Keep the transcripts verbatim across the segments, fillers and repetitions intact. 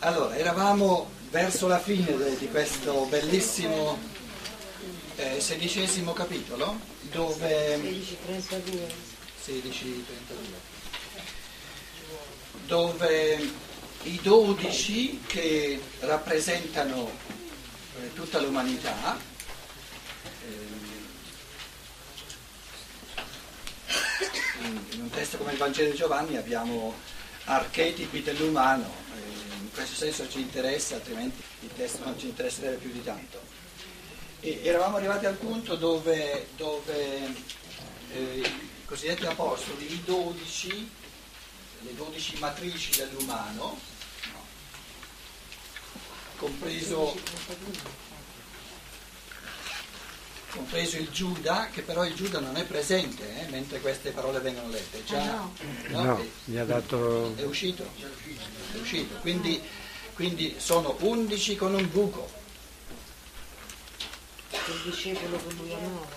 Allora, eravamo verso la fine de- di questo bellissimo eh, sedicesimo capitolo, dove sedici trentadue sedici trentadue, dove i dodici che rappresentano eh, tutta l'umanità, eh, in, in un testo come il Vangelo di Giovanni abbiamo archetipi dell'umano. In questo senso ci interessa, altrimenti il testo non ci interesserebbe più di tanto. E eravamo arrivati al punto dove, dove eh, i cosiddetti apostoli, i dodici, le dodici matrici dell'umano, no, compreso, compreso il Giuda, che però il Giuda non è presente eh, mentre queste parole vengono lette. Già, ah, no, no, no è, mi ha dato... è uscito, è uscito. Quindi, quindi sono undici con un buco. il discepolo che lui amava.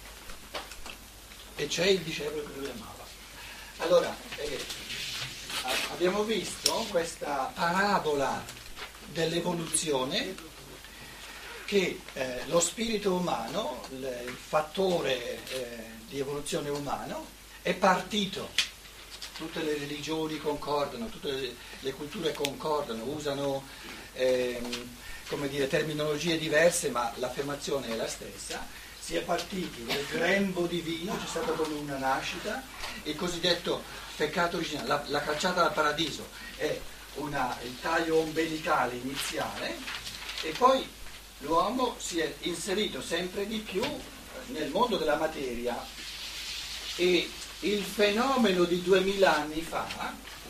E c'è il discepolo che lui amava. Allora, eh, abbiamo visto questa parabola dell'evoluzione, che eh, lo spirito umano, il, il fattore eh, di evoluzione umano, è partito. Tutte le religioni concordano, tutte le, le culture concordano, usano ehm, come dire, terminologie diverse, ma l'affermazione è la stessa. Si è partiti nel grembo divino, c'è stata come una nascita, il cosiddetto peccato originale, la, la cacciata dal paradiso è una, il taglio ombelicale iniziale, e poi l'uomo si è inserito sempre di più nel mondo della materia, e il fenomeno di duemila anni fa,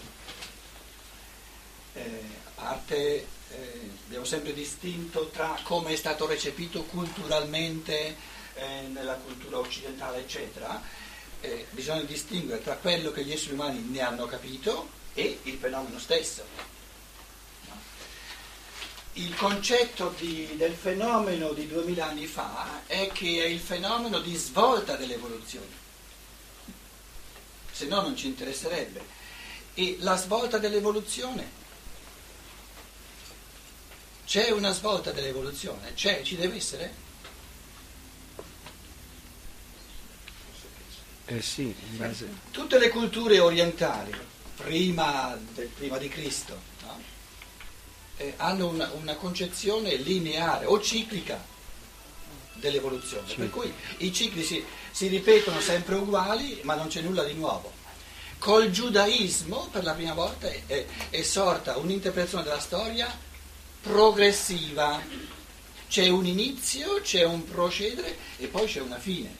eh, a parte eh, abbiamo sempre distinto tra come è stato recepito culturalmente eh, nella cultura occidentale eccetera, eh, bisogna distinguere tra quello che gli esseri umani ne hanno capito e il fenomeno stesso. No? Il concetto di, del fenomeno di duemila anni fa è che è il fenomeno di svolta dell'evoluzione, se no non ci interesserebbe. E la svolta dell'evoluzione, c'è una svolta dell'evoluzione? C'è, ci deve essere? Eh sì, in base... Tutte le culture orientali, prima, del, prima di Cristo, no? eh, hanno una, una concezione lineare o ciclica dell'evoluzione, Sì. Per cui i cicli si, si ripetono sempre uguali, ma non c'è nulla di nuovo. Col giudaismo, per la prima volta, è, è sorta un'interpretazione della storia progressiva. C'è un inizio, c'è un procedere e poi c'è una fine.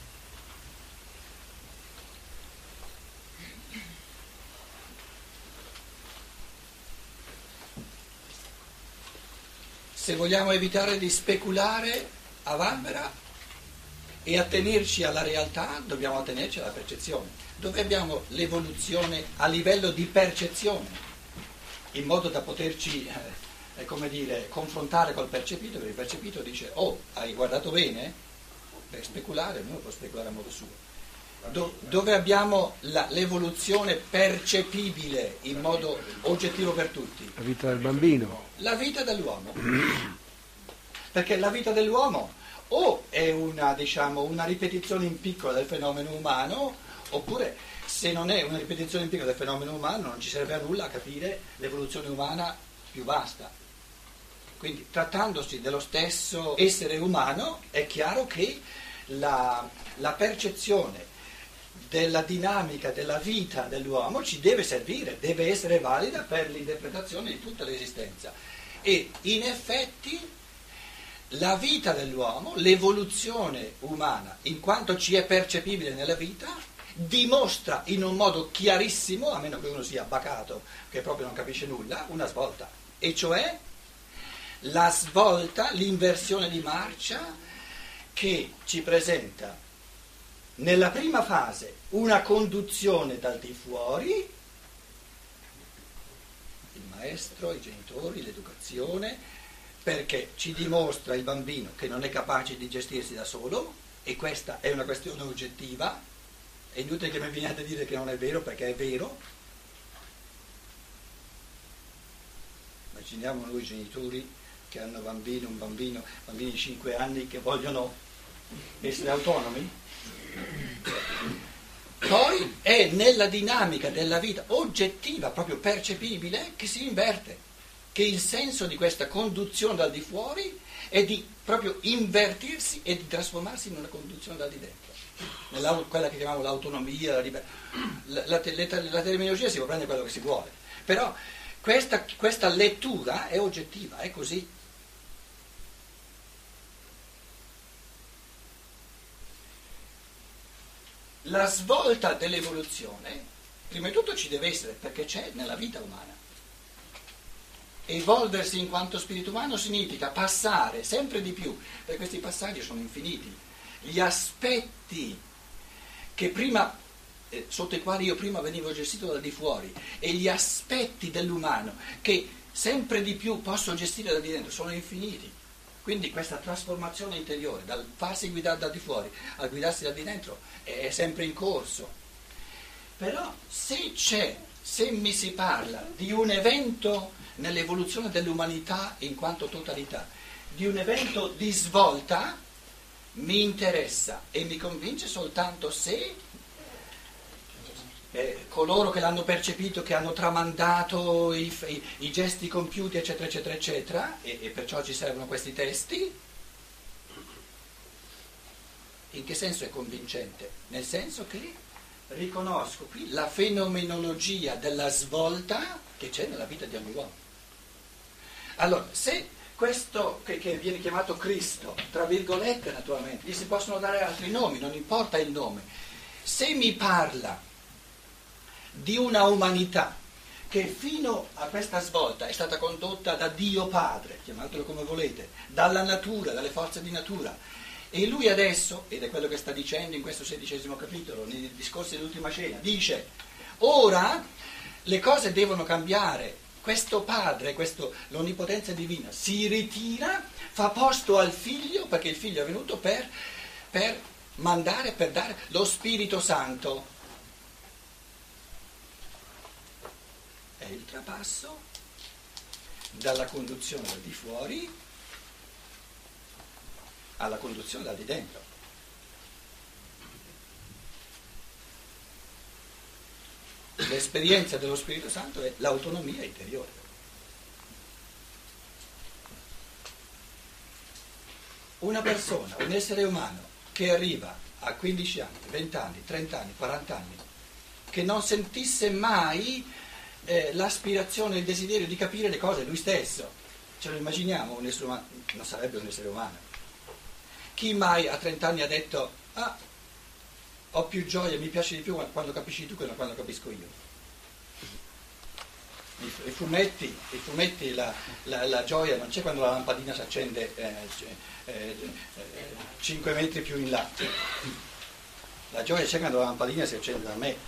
Se vogliamo evitare di speculare a vanvera e attenerci alla realtà, dobbiamo attenerci alla percezione, dove abbiamo l'evoluzione a livello di percezione, in modo da poterci eh, come dire, confrontare col percepito, perché il percepito dice: oh, hai guardato bene? Per speculare ognuno può speculare a modo suo. Do, dove abbiamo la, l'evoluzione percepibile in modo oggettivo per tutti? La vita del bambino. La vita dell'uomo. Perché la vita dell'uomo o è una, diciamo, una ripetizione in piccolo del fenomeno umano, oppure se non è una ripetizione in piccolo del fenomeno umano non ci serve a nulla a capire l'evoluzione umana più vasta. Quindi, trattandosi dello stesso essere umano, è chiaro che la, la percezione della dinamica della vita dell'uomo ci deve servire, deve essere valida per l'interpretazione di tutta l'esistenza. E in effetti la vita dell'uomo, l'evoluzione umana, in quanto ci è percepibile nella vita, dimostra in un modo chiarissimo, a meno che uno sia bacato, che proprio non capisce nulla, una svolta. E cioè la svolta, l'inversione di marcia che ci presenta nella prima fase una conduzione dal di fuori, il maestro, i genitori, l'educazione, perché ci dimostra il bambino che non è capace di gestirsi da solo, e questa è una questione oggettiva, è inutile che mi veniate a dire che non è vero, perché è vero. Immaginiamo noi genitori che hanno bambini, un bambino, bambini di cinque anni che vogliono essere autonomi. Poi è nella dinamica della vita oggettiva, proprio percepibile, che si inverte, che il senso di questa conduzione dal di fuori è di proprio invertirsi e di trasformarsi in una conduzione dal di dentro, nella, quella che chiamiamo l'autonomia, la libertà. La, la, la, la terminologia si può prendere quello che si vuole, però questa, questa lettura è oggettiva, è così. La svolta dell'evoluzione, prima di tutto ci deve essere, perché c'è nella vita umana. Evolversi in quanto spirito umano significa passare sempre di più, perché questi passaggi sono infiniti, gli aspetti che prima, eh, sotto i quali io prima venivo gestito da di fuori, e gli aspetti dell'umano che sempre di più posso gestire da di dentro sono infiniti. Quindi questa trasformazione interiore, dal farsi guidare da di fuori al guidarsi da di dentro, è sempre in corso. Però se c'è, se mi si parla di un evento nell'evoluzione dell'umanità in quanto totalità, di un evento di svolta, mi interessa e mi convince soltanto se eh, coloro che l'hanno percepito, che hanno tramandato i, i, i gesti compiuti, eccetera, eccetera, eccetera, e, e perciò ci servono questi testi. In che senso è convincente? Nel senso che riconosco qui la fenomenologia della svolta che c'è nella vita di ogni uomo. Allora, se questo che, che viene chiamato Cristo, tra virgolette naturalmente, gli si possono dare altri nomi, non importa il nome, se mi parla di una umanità che fino a questa svolta è stata condotta da Dio Padre, chiamatelo come volete, dalla natura, dalle forze di natura, e lui adesso, ed è quello che sta dicendo in questo sedicesimo capitolo, nei discorsi dell'ultima cena, dice: ora le cose devono cambiare, questo Padre, questo, l'onnipotenza divina si ritira, fa posto al Figlio, perché il Figlio è venuto per, per mandare, per dare lo Spirito Santo. È il trapasso dalla conduzione da di fuori alla conduzione da di dentro. L'esperienza dello Spirito Santo è l'autonomia interiore. Una persona, un essere umano che arriva a quindici anni, venti anni, trenta anni, quaranta anni, che non sentisse mai eh, l'aspirazione, il desiderio di capire le cose lui stesso, ce lo immaginiamo un essere umano, non sarebbe un essere umano. Chi mai a trenta anni ha detto: ah, ho più gioia, mi piace di più quando capisci tu che non quando capisco io? I, i fumetti, i fumetti la, la, la gioia non c'è quando la lampadina si accende eh, eh, eh, cinque metri più in là. La gioia c'è quando la lampadina si accende da me.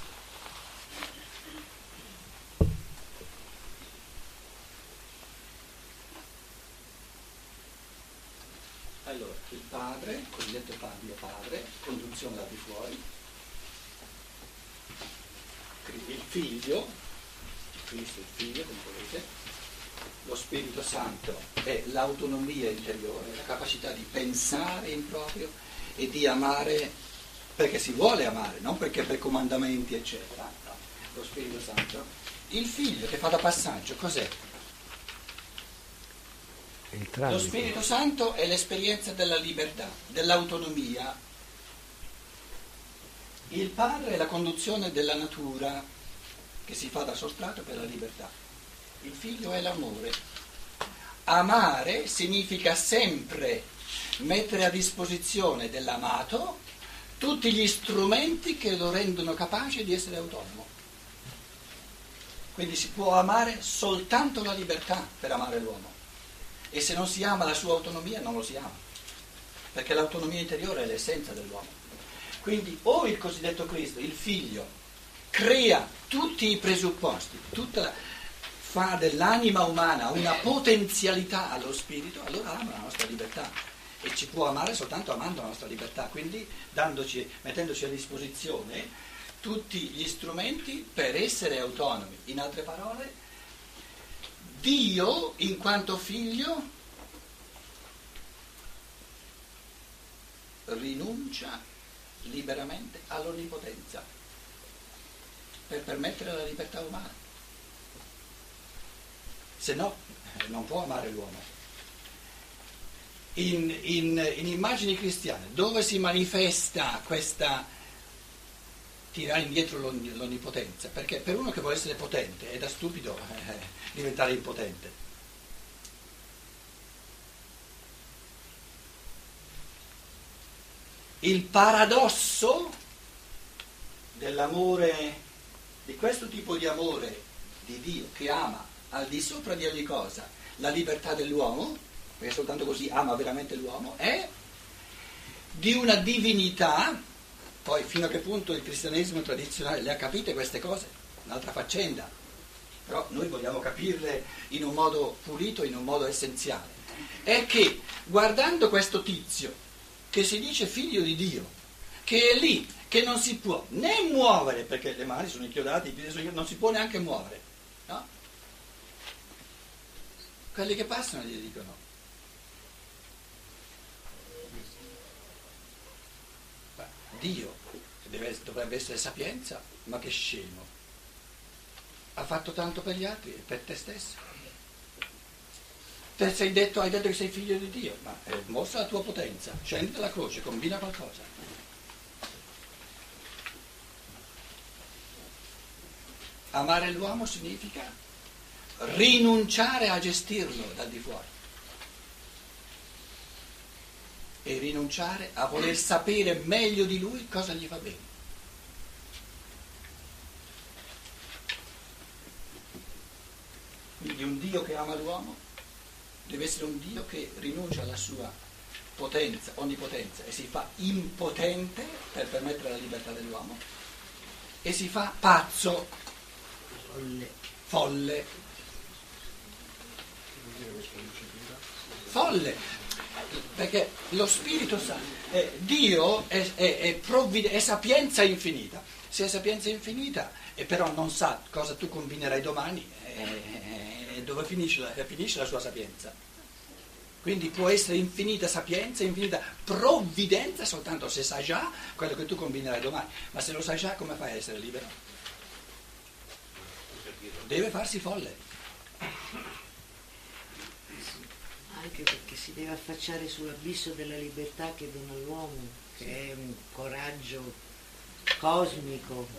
Allora, il padre, cosiddetto padre, padre, conduzione da di fuori, il figlio, Cristo il figlio, come volete, lo Spirito Santo è l'autonomia interiore, la capacità di pensare in proprio e di amare perché si vuole amare, non perché per comandamenti eccetera, no. Lo Spirito Santo. Il figlio che fa da passaggio, cos'è? Lo Spirito Santo è l'esperienza della libertà, dell'autonomia. Il padre è la conduzione della natura che si fa da sostrato per la libertà. Il figlio è l'amore. Amare significa sempre mettere a disposizione dell'amato tutti gli strumenti che lo rendono capace di essere autonomo. Quindi si può amare soltanto la libertà per amare l'uomo. E se non si ama la sua autonomia non lo si ama, perché l'autonomia interiore è l'essenza dell'uomo. Quindi o il cosiddetto Cristo, il figlio, crea tutti i presupposti, tutta la, fa dell'anima umana una potenzialità allo spirito, allora ama la nostra libertà e ci può amare soltanto amando la nostra libertà, quindi dandoci, mettendoci a disposizione tutti gli strumenti per essere autonomi. In altre parole, Dio, in quanto figlio, rinuncia liberamente all'onnipotenza per permettere la libertà umana. Se no, non può amare l'uomo. In, in, in immagini cristiane, dove si manifesta questa tirare indietro l'onnipotenza? Perché per uno che vuole essere potente è da stupido eh, diventare impotente. Il paradosso dell'amore, di questo tipo di amore di Dio che ama al di sopra di ogni cosa la libertà dell'uomo, perché soltanto così ama veramente l'uomo, è di una divinità. Poi fino a che punto il cristianesimo tradizionale le ha capite queste cose, un'altra faccenda, però noi vogliamo capirle in un modo pulito, in un modo essenziale. È che guardando questo tizio che si dice figlio di Dio, che è lì, che non si può né muovere perché le mani sono inchiodate, i piedi sono inchiodati, non si può neanche muovere, no? Quelli che passano gli dicono: Dio deve, dovrebbe essere sapienza, ma che scemo, ha fatto tanto per gli altri e per te stesso. Te sei detto, hai detto che sei figlio di Dio, ma eh, mostra la tua potenza, scendi dalla croce, combina qualcosa. Amare l'uomo significa rinunciare a gestirlo dal di fuori e rinunciare a voler sapere meglio di lui cosa gli fa bene. Quindi un Dio che ama l'uomo deve essere un Dio che rinuncia alla sua potenza, onnipotenza, e si fa impotente per permettere la libertà dell'uomo, e si fa pazzo, folle, folle, folle, perché lo Spirito Santo, eh, Dio è, è, è, provvide- è sapienza infinita. Se è sapienza infinita e però non sa cosa tu combinerai domani, eh, dove finisce la, finisce la sua sapienza? Quindi può essere infinita sapienza, infinita provvidenza soltanto se sa già quello che tu combinerai domani. Ma se lo sai già, come fai a essere libero? Deve farsi folle. Anche perché si deve affacciare sull'abisso della libertà che dona all'uomo, che è un coraggio cosmico.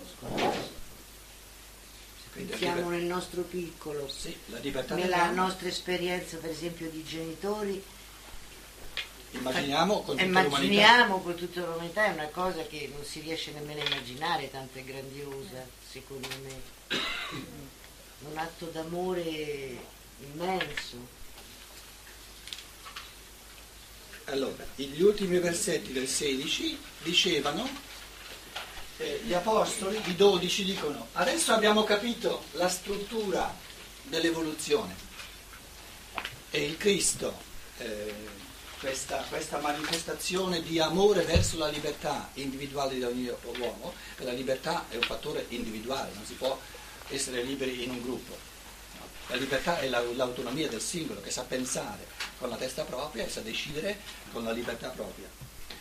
Pensiamo nel nostro piccolo, sì, la libertà nella dell'uomo. nostra esperienza per esempio di genitori. Immaginiamo con tutta Immaginiamo l'umanità. con tutta l'umanità, è una cosa che non si riesce nemmeno a immaginare, tanto è grandiosa, secondo me. Un atto d'amore immenso. Allora, gli ultimi versetti del sedici dicevano, eh, gli apostoli, i dodici dicono: adesso abbiamo capito la struttura dell'evoluzione e il Cristo, eh, questa, questa manifestazione di amore verso la libertà individuale di ogni uomo, e la libertà è un fattore individuale, non si può essere liberi in un gruppo. La libertà è la, l'autonomia del singolo che sa pensare con la testa propria e sa decidere con la libertà propria.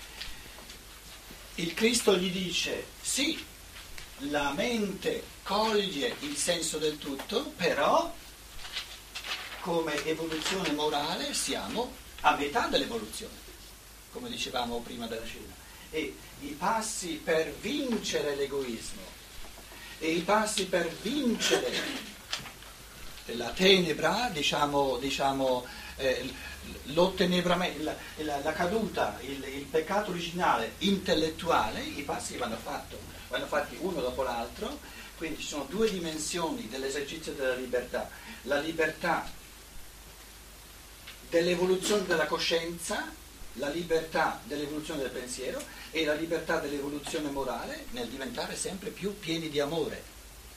Il Cristo gli dice: sì, la mente coglie il senso del tutto, però come evoluzione morale siamo a metà dell'evoluzione, come dicevamo prima della cena. E i passi per vincere l'egoismo e i passi per vincere la tenebra, diciamo, diciamo eh, l'ottenebramento, la, la, la caduta, il, il peccato originale intellettuale, i passi vanno, fatto, vanno fatti uno dopo l'altro. Quindi ci sono due dimensioni dell'esercizio della libertà: la libertà dell'evoluzione della coscienza, la libertà dell'evoluzione del pensiero, e la libertà dell'evoluzione morale nel diventare sempre più pieni di amore.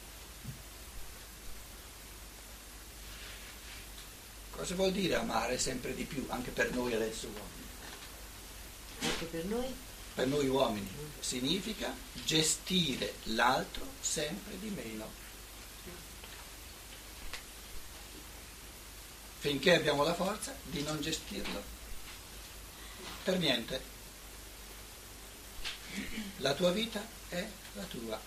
Cosa vuol dire amare sempre di più, anche per noi adesso uomini? Anche per noi? Per noi uomini significa gestire l'altro sempre di meno. finché abbiamo la forza di non gestirlo per niente. La tua vita è la tua.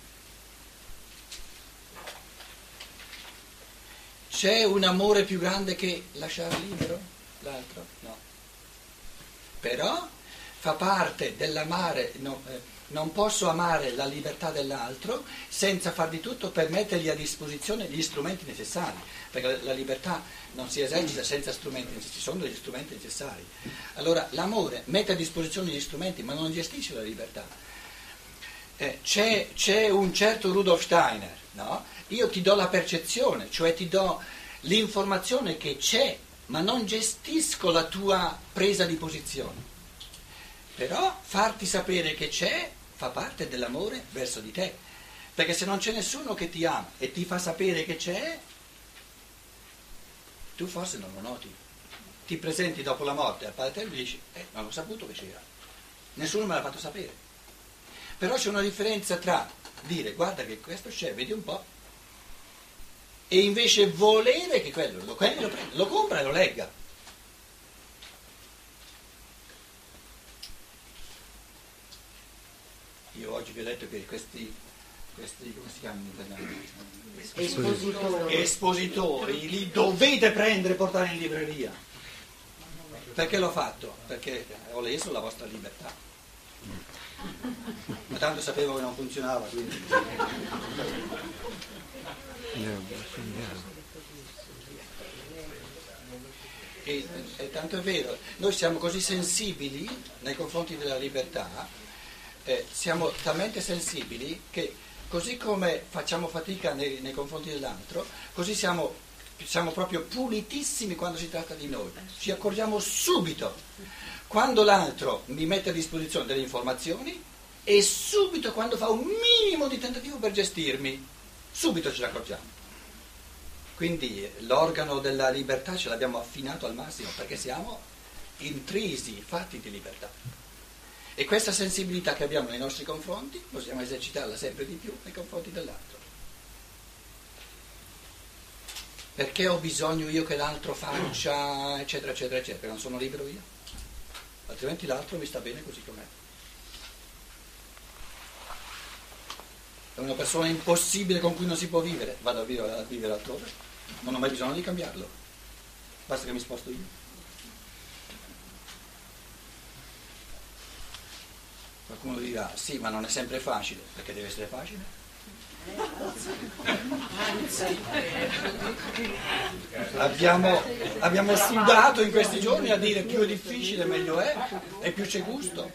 C'è un amore più grande che lasciare libero l'altro? No. Però fa parte dell'amare, no, eh, non posso amare la libertà dell'altro senza far di tutto per mettergli a disposizione gli strumenti necessari, perché la libertà non si esercita senza strumenti, ci sono degli strumenti necessari. Allora l'amore mette a disposizione gli strumenti ma non gestisce la libertà. Eh, c'è, c'è un certo Rudolf Steiner, no? Io ti do la percezione, cioè ti do l'informazione che c'è, ma non gestisco la tua presa di posizione. Però farti sapere che c'è fa parte dell'amore verso di te, perché se non c'è nessuno che ti ama e ti fa sapere che c'è, tu forse non lo noti. Ti presenti dopo la morte al Padre Eterno e dici, eh, non ho saputo che c'era, nessuno me l'ha fatto sapere. Però c'è una differenza tra dire, guarda che questo c'è, vedi un po', e invece volere che quello lo, quello lo, prenda, lo compra e lo legga. Io oggi vi ho detto che questi, questi come si chiamano in italiano? Espositori. Espositori, li dovete prendere e portare in libreria. Perché l'ho fatto? Perché ho leso la vostra libertà. Ma tanto sapevo che non funzionava, quindi. E, e tanto è vero, noi siamo così sensibili nei confronti della libertà, eh, siamo talmente sensibili che così come facciamo fatica nei, nei confronti dell'altro, così siamo, siamo proprio pulitissimi quando si tratta di noi, ci accorgiamo subito quando l'altro mi mette a disposizione delle informazioni e subito quando fa un minimo di tentativo per gestirmi, subito ce ne accorgiamo. Quindi l'organo della libertà ce l'abbiamo affinato al massimo perché siamo intrisi, fatti di libertà. E questa sensibilità che abbiamo nei nostri confronti possiamo esercitarla sempre di più nei confronti dell'altro. Perché ho bisogno io che l'altro faccia, eccetera, eccetera, eccetera, perché non sono libero io. Altrimenti l'altro mi sta bene così com'è. È una persona impossibile con cui non si può vivere, vado a vivere, a vivere altrove, non ho mai bisogno di cambiarlo, basta che mi sposto io. Qualcuno dirà, sì, ma non è sempre facile, perché deve essere facile? Abbiamo, abbiamo sudato in questi giorni a dire più è difficile meglio è, e più c'è gusto.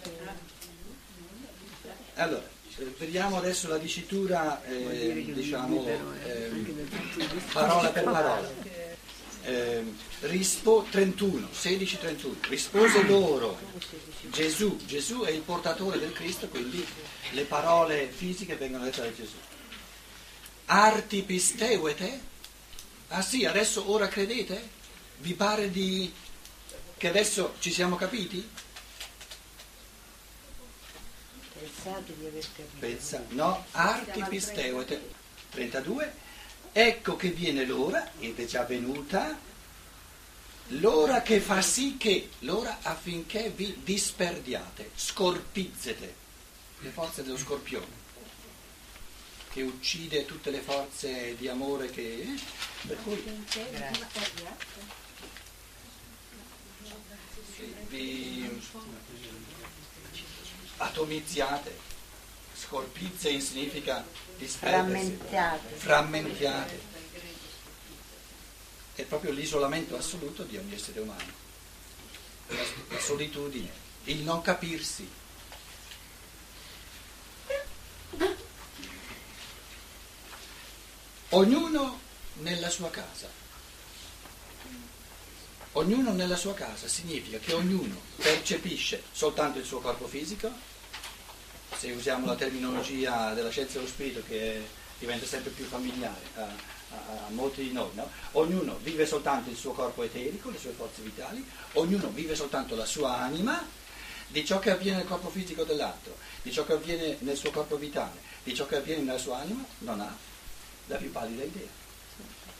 Allora, vediamo adesso la dicitura, eh, diciamo, eh, parola per parola. Eh, rispo, trentuno, sedici trentuno. Rispose loro Gesù, Gesù è il portatore del Cristo, quindi le parole fisiche vengono dette da Gesù. Arti pisteuete? Ah sì, adesso ora credete? Vi pare di che adesso ci siamo capiti? Pensate di aver capito. Pensa, no, arti pisteuete, trentadue, ecco che viene l'ora, ed è già venuta, l'ora che fa sì che, l'ora affinché vi disperdiate, scorpizzete, le forze dello scorpione, che uccide tutte le forze di amore che... Per cui, vi atomizziate, scorpizze significa disperdersi, Frammentate. frammentate. È proprio l'isolamento assoluto di ogni essere umano, la, la solitudine, il non capirsi. Ognuno nella sua casa. Ognuno nella sua casa significa che ognuno percepisce soltanto il suo corpo fisico, se usiamo la terminologia della scienza dello spirito che è, diventa sempre più familiare a, a, a molti di noi, no? Ognuno vive soltanto il suo corpo eterico, le sue forze vitali, ognuno vive soltanto la sua anima, di ciò che avviene nel corpo fisico dell'altro, di ciò che avviene nel suo corpo vitale, di ciò che avviene nella sua anima, non ha la più pallida idea.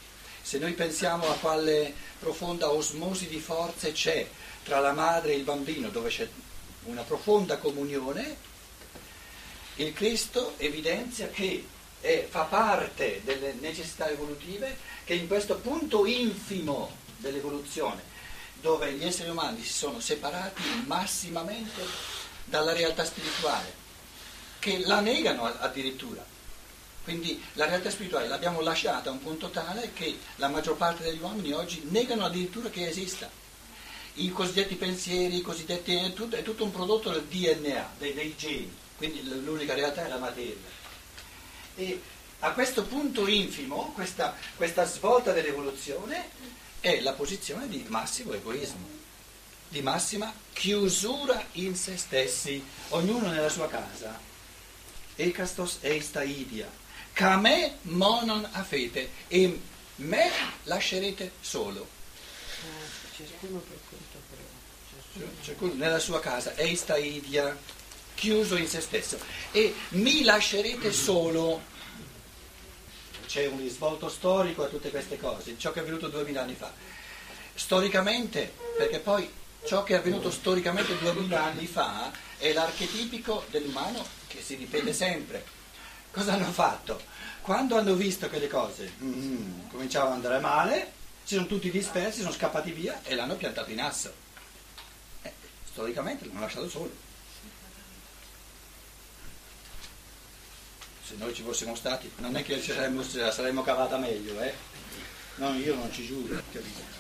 Se noi pensiamo a quale profonda osmosi di forze c'è tra la madre e il bambino, dove c'è una profonda comunione, il Cristo evidenzia che è, fa parte delle necessità evolutive, che in questo punto infimo dell'evoluzione, dove gli esseri umani si sono separati massimamente dalla realtà spirituale, che la negano addirittura. Quindi la realtà spirituale l'abbiamo lasciata a un punto tale che la maggior parte degli uomini oggi negano addirittura che esista. I cosiddetti pensieri, i cosiddetti, è tutto, è tutto un prodotto del D N A, dei, dei geni, quindi l'unica realtà è la materia. E a questo punto infimo, questa, questa svolta dell'evoluzione è la posizione di massimo egoismo, di massima chiusura in se stessi, ognuno nella sua casa. Ekastos eista idia, ca me monon afete, e me lascerete solo. Ciascuno per conto proprio. Ciascuno nella sua casa, eista idia, chiuso in se stesso, e mi lascerete solo. C'è un risvolto storico a tutte queste cose, ciò che è avvenuto duemila anni fa. Storicamente, perché poi ciò che è avvenuto storicamente duemila anni fa è l'archetipico dell'umano che si ripete sempre. Cosa hanno fatto? Quando hanno visto che le cose mm, cominciavano ad andare male, si sono tutti dispersi, sono scappati via e l'hanno piantato in asso. Eh, storicamente l'hanno lasciato solo. Se noi ci fossimo stati, non è che ci saremmo, ce la saremmo cavata meglio, eh? No, io non ci giuro, capito?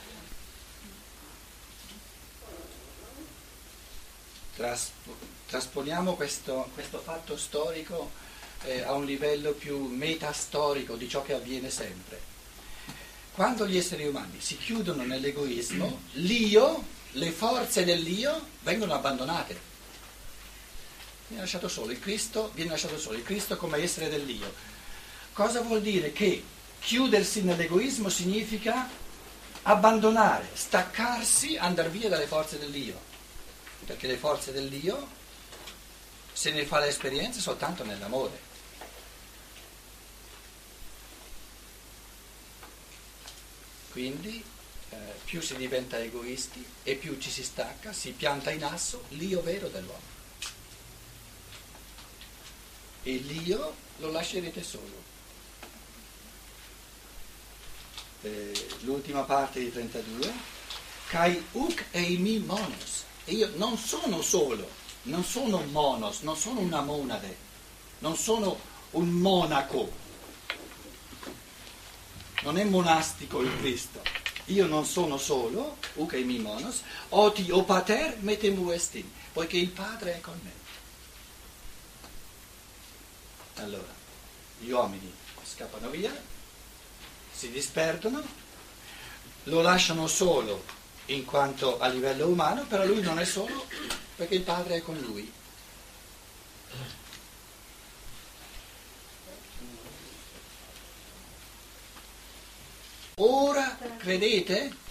Tras, trasponiamo questo, questo fatto storico eh, a un livello più metastorico di ciò che avviene sempre. Quando gli esseri umani si chiudono nell'egoismo, l'io, le forze dell'io vengono abbandonate. Viene lasciato solo il Cristo, viene lasciato solo il Cristo come essere dell'io. Cosa vuol dire? Che chiudersi nell'egoismo significa abbandonare, staccarsi, andare via dalle forze dell'io. Perché le forze dell'io se ne fa l'esperienza soltanto nell'amore. Quindi eh, più si diventa egoisti e più ci si stacca, si pianta in asso l'io vero dell'uomo. E l'io lo lascerete solo. Eh, l'ultima parte di trentadue. Kai uk eimi monos. E io non sono solo, non sono monos, non sono una monade, non sono un monaco, non è monastico il Cristo. Io non sono solo, uk eimi monos, oti o pater metemu estin, poiché il Padre è con me. Allora, gli uomini scappano via, si disperdono, lo lasciano solo in quanto a livello umano, però lui non è solo perché il Padre è con lui. Ora credete?